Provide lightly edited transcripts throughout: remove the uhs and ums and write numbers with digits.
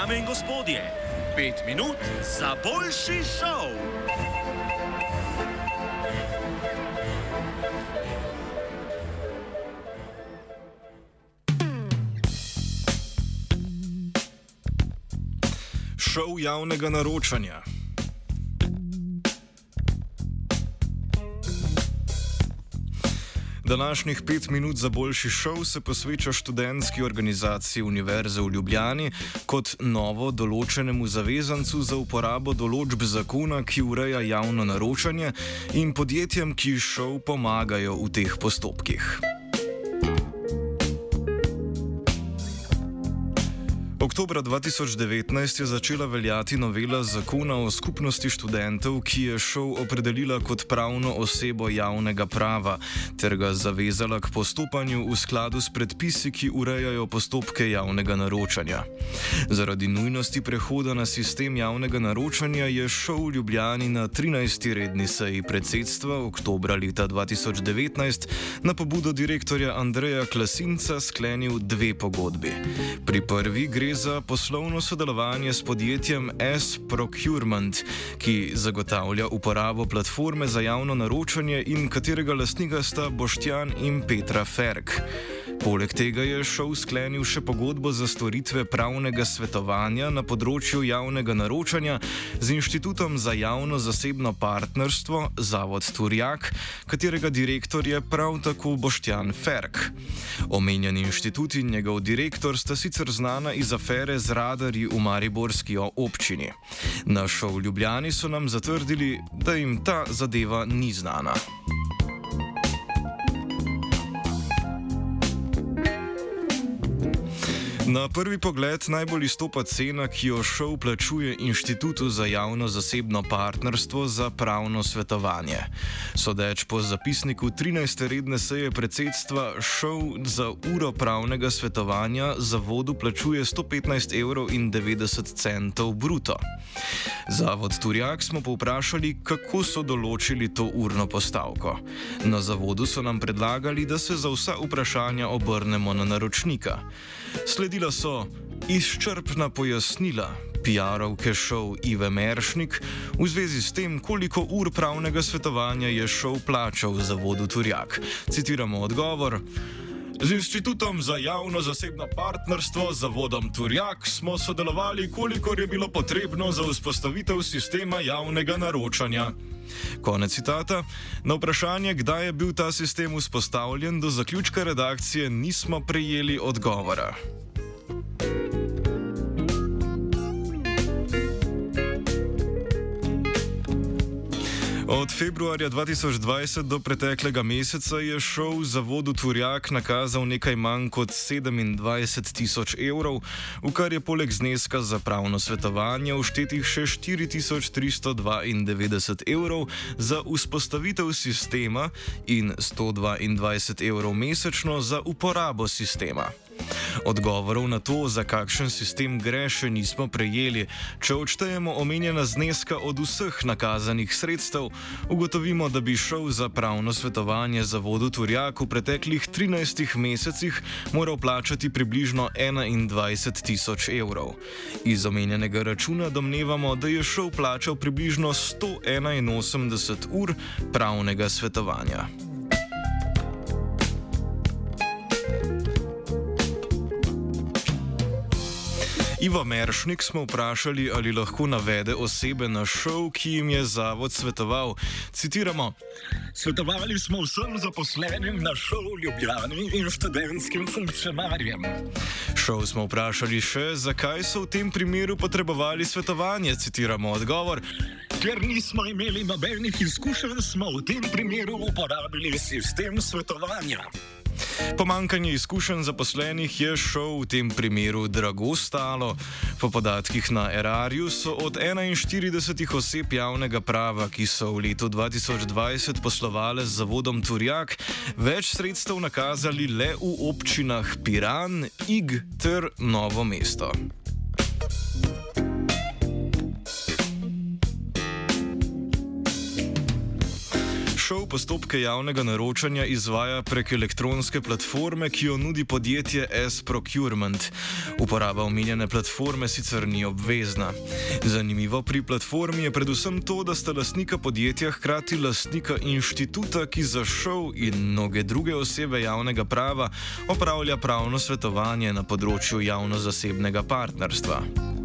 Dame in gospodje, 5 minut za boljši šov. Šov javnega naročanja. Današnjih 5 minut za boljši šov se posveča študentski organizaciji Univerze v Ljubljani kot novo določenemu zavezancu za uporabo določb zakona, ki ureja javno naročanje, in podjetjem, ki šov pomagajo v teh postopkih. Oktobra 2019 je začela veljati novela zakona o skupnosti študentov, ki je šov opredelila kot pravno osebo javnega prava ter ga zavezala k postopanju v skladu s predpisi, ki urejajo postopke javnega naročanja. Zaradi nujnosti prehoda na sistem javnega naročanja je šov v Ljubljani na 13. redni seji predsedstva oktobra leta 2019 na pobudo direktorja Andreja Klasinca sklenil 2 pogodbi. Pri prvi gre za poslovno sodelovanje s podjetjem S-Procurement, ki zagotavlja uporabo platforme za javno naročanje in katerega lastnika sta Boštjan in Petra Ferk. Poleg tega je šov sklenil še pogodbo za storitve pravnega svetovanja na področju javnega naročanja z Inštitutom za javno-zasebno partnerstvo Zavod Turjak, katerega direktor je prav tako Boštjan Ferk. Omenjeni inštitut in njegov direktor sta sicer znana iz afere z radarji v mariborski občini. Na šov v Ljubljani so nam zatrdili, da jim ta zadeva ni znana. Na prvi pogled najbolj izstopa cena, ki jo šov plačuje Inštitutu za javno-zasebno partnerstvo za pravno svetovanje. Sodeč po zapisniku 13. redne seje predsedstva, šov za uro pravnega svetovanja zavodu plačuje 115,90 € bruto. Zavod Turjak smo povprašali, kako so določili to urno postavko. Na zavodu so nam predlagali, da se za vsa vprašanja obrnemo na naročnika. Sledila so izčrpna pojasnila PR-ovke šov Ive Meršnik v zvezi s tem, koliko ur pravnega svetovanja je šov plačal zavodu Turjak. Citiramo odgovor: Z Inštitutom za javno-zasebno partnerstvo z zavodom Turjak smo sodelovali, kolikor je bilo potrebno za vzpostavitev sistema javnega naročanja. Konec citata. Na vprašanje, kdaj je bil ta sistem vzpostavljen, do zaključka redakcije nismo prejeli odgovora. Od februarja 2020 do preteklega meseca je šov zavodu Turjak nakazal nekaj manj kot 27 000 evrov, v kar je poleg zneska za pravno svetovanje vštetih še 4392 evrov za vzpostavitev sistema in 122 evrov mesečno za uporabo sistema. Odgovorov na to, za kakšen sistem gre, še nismo prejeli. Če odštejemo omenjena zneska od vseh nakazanih sredstev, ugotovimo, da bi šov za pravno svetovanje zavodu Turjak v preteklih 13 mesecih moral plačati približno 21 000 evrov. Iz omenjenega računa domnevamo, da je šov plačal približno 181 ur pravnega svetovanja. Ivo Meršnik smo vprašali, ali lahko navede osebe na šov, ki jim je zavod svetoval. Citiramo: Svetovali smo vsem zaposlenim na šov v Ljubljani in študentskim funkcionarjem. Šov smo vprašali še, zakaj so v tem primeru potrebovali svetovanje. Citiramo odgovor: Ker nismo imeli nobenih izkušenj, smo v tem primeru uporabili sistem svetovanja. Pomanjkanje izkušenj zaposlenih je šov v tem primeru drago stalo. Po podatkih na Erarju so od 41 oseb javnega prava, ki so v letu 2020 poslovale z zavodom Turjak, več sredstev nakazali le v občinah Piran, Ig ter Novo mesto. Šov postopke javnega naročanja izvaja prek elektronske platforme, ki jo nudi podjetje S-Procurement. Uporaba omenjene platforme sicer ni obvezna. Zanimivo pri platformi je predvsem to, da sta lastnika podjetja hkrati lastnika inštituta, ki za Šov in mnoge druge osebe javnega prava opravlja pravno svetovanje na področju javno-zasebnega partnerstva.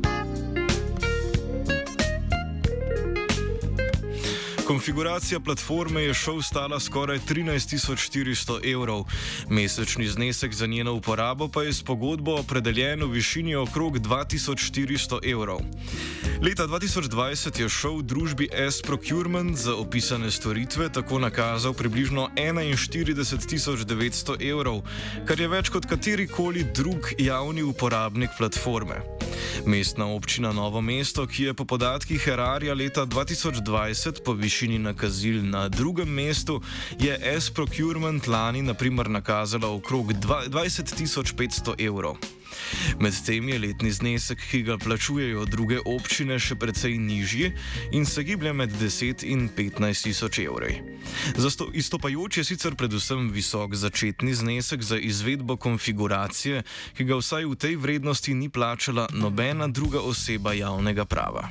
Konfiguracija platforme je Šov stala skoraj 13.400 evrov. Mesečni znesek za njeno uporabo pa je s pogodbo opredeljen v višini okrog 2.400 evrov. Leta 2020 je Šov družbi S-Procurement za opisane storitve tako nakazal približno 41.900 evrov, kar je več kot katerikoli drug javni uporabnik platforme. Mestna občina Novo mesto, ki je po podatkih Erarja leta 2020 po višini nakazil na drugem mestu, je S-Procurement lani na primer nakazala okrog 20.500 evrov. Medtem je letni znesek, ki ga plačujejo druge občine, še precej nižji in se giblje med 10 in 15 tisoč evri. Izstopajoč je sicer predvsem visok začetni znesek za izvedbo konfiguracije, ki ga vsaj v tej vrednosti ni plačala nobena druga oseba javnega prava.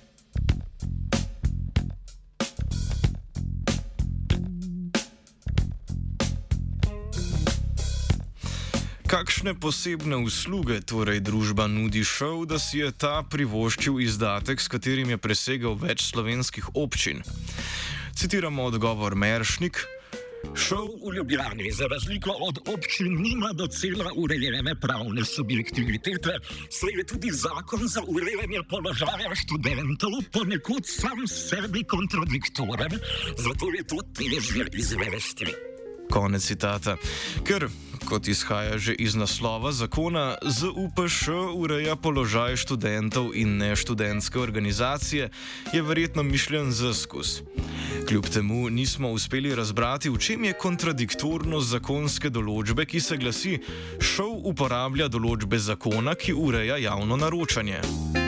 Kakšne posebne usluge torej družba nudi Šov, da si je ta privoščil izdatek, s katerim je presegal več slovenskih občin? Citiramo odgovor Meršnik. Šov v Ljubljani, za razliko od občin, nima docela urejene pravne subjektivitete, saj je tudi zakon za urejanje položaja študentov ponekod sam sebi kontradiktoren, zato je to težje izvesti. Konec citata. Ker, kot izhaja že iz naslova zakona, ZUPŠ ureja položaj študentov in neštudentske organizacije, je verjetno mišljen zaskus. Kljub temu nismo uspeli razbrati, v čem je kontradiktornost zakonske določbe, ki se glasi: Šov uporablja določbe zakona, ki ureja javno naročanje.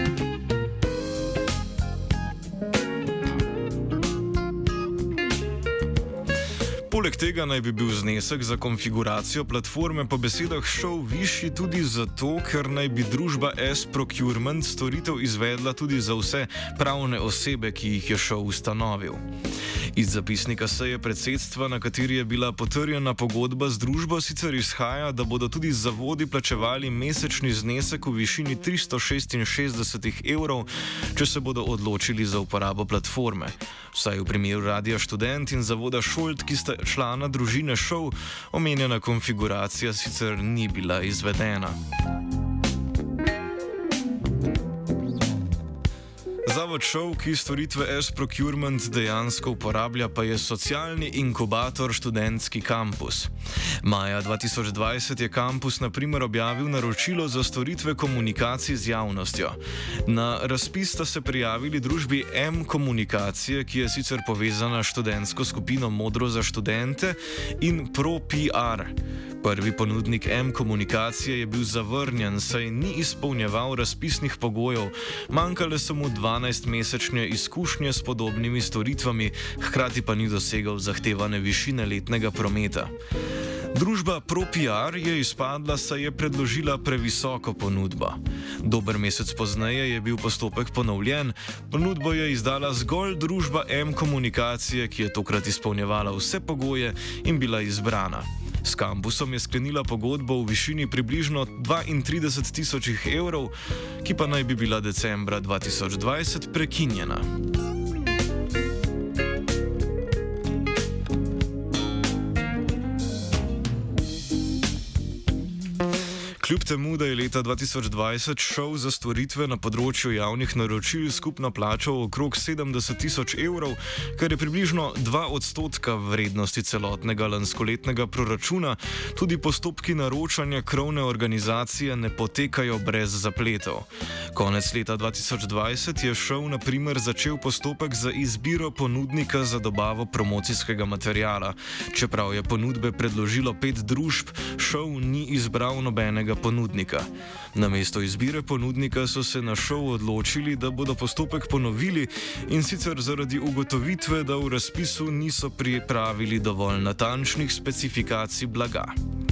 Poleg tega naj bi bil znesek za konfiguracijo platforme po besedah Šov višji tudi zato, ker naj bi družba S-Procurement storitev izvedla tudi za vse pravne osebe, ki jih je Šov ustanovil. Iz zapisnika seje predsedstva, na kateri je bila potrjena pogodba z družbo, sicer izhaja, da bodo tudi zavodi plačevali mesečni znesek v višini 366 evrov, če se bodo odločili za uporabo platforme. Vsaj v primeru Radia Študent in zavoda Šolt, ki sta člana družine Šov, omenjena konfiguracija sicer ni bila izvedena. Zavod Šov, ki storitve S-Procurement dejansko uporablja, pa je socialni inkubator Študentski kampus. Maja 2020 je kampus na primer objavil naročilo za storitve komunikacij z javnostjo. Na razpis sta se prijavili družbi M-Komunikacije, ki je sicer povezana s študentsko skupino Modro za študente, in ProPR. Prvi ponudnik M-Komunikacije je bil zavrnjen, saj ni izpolnjeval razpisnih pogojev, manjkale so mu 12-mesečne izkušnje s podobnimi storitvami, hkrati pa ni dosegal zahtevane višine letnega prometa. Družba ProPR je izpadla, saj je predložila previsoko ponudbo. Dober mesec pozneje je bil postopek ponovljen, ponudbo je izdala zgolj družba M-Komunikacije, ki je tokrat izpolnjevala vse pogoje in bila izbrana. S kampusom je sklenila pogodbo v višini približno 32.000 evrov, ki pa naj bi bila decembra 2020 prekinjena. Kljub temu, da je leta 2020 Šov za storitve na področju javnih naročil skupno plačal okrog 70.000 evrov, kar je približno 2% vrednosti celotnega lanskoletnega proračuna, tudi postopki naročanja krovne organizacije ne potekajo brez zapletov. Konec leta 2020 je Šov na primer začel postopek za izbiro ponudnika za dobavo promocijskega materiala. Čeprav je ponudbe predložilo 5 družb, Šov ni izbral nobenega ponudnika. Namesto izbire ponudnika so se na šov odločili, da bodo postopek ponovili, in sicer zaradi ugotovitve, da v razpisu niso pripravili dovolj natančnih specifikacij blaga.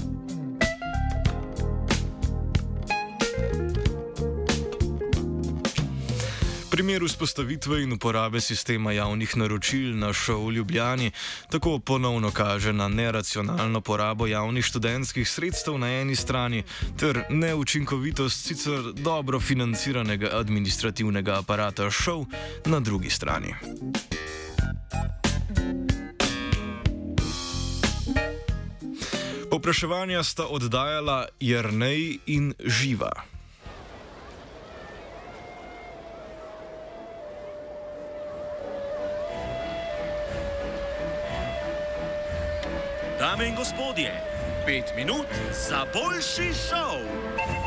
Primer vzpostavitve in uporabe sistema javnih naročil na ŠOU v Ljubljani tako ponovno kaže na neracionalno porabo javnih študentskih sredstev na eni strani ter neučinkovitost sicer dobro financiranega administrativnega aparata ŠOU na drugi strani. Povpraševanja sta oddajala Jernej in Živa. Dame in gospodje, 5 minut za boljši šov.